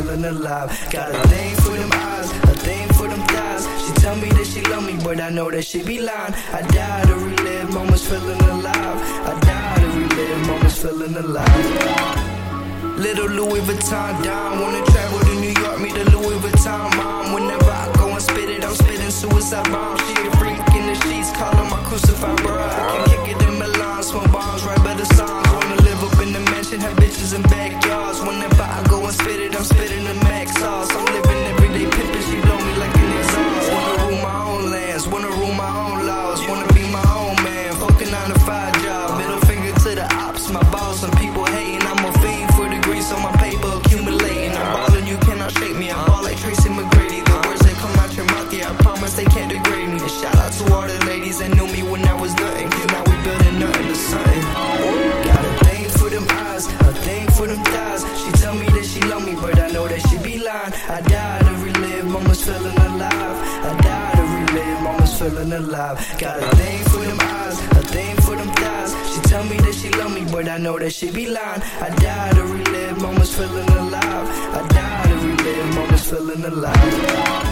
feeling alive. Got a thing for them eyes, a thing for them thighs. She tell me that she love me, but I know that she be lying. I die to relive moments feeling alive. I die to relive moments feeling alive. Little Louis Vuitton dime, wanna travel to New York, meet a Louis Vuitton mom. Whenever I go and spit it, I'm spitting suicide bombs. She a freak in the sheets, call her my crucified bride. I can kick it in Milan, smoke bombs, write better songs. Wanna live up in the mansion, have bitches in backyards. Whenever I go and spit it, I'm spitting the max sauce. I'm living everyday pimpin', she blow me like an exhaust. Wanna rule my own lands, wanna rule my own laws. Wanna be my own man, fuck a 9 to 5 job. Middle finger to the ops, my boss and people hating. I'm a fiend for the grease on my paper accumulating. I'm ballin', you cannot shake me. I'm ball like Tracy McGrady. The words that come out your mouth, yeah, I promise they can't degrade me. And shout out to all the ladies that knew me when I was nothing, 'cause now we building nothing to something. Got a thing for them eyes, a thing for them thighs. She tell me that she love me, but I know that she be lying. I die to relive moments feeling alive. I die to relive moments feeling alive. Got a thing for them eyes, a thing for them thighs. She tell me that she love me, but I know that she be lying. I die to relive moments feeling alive. I die to relive moments feeling alive.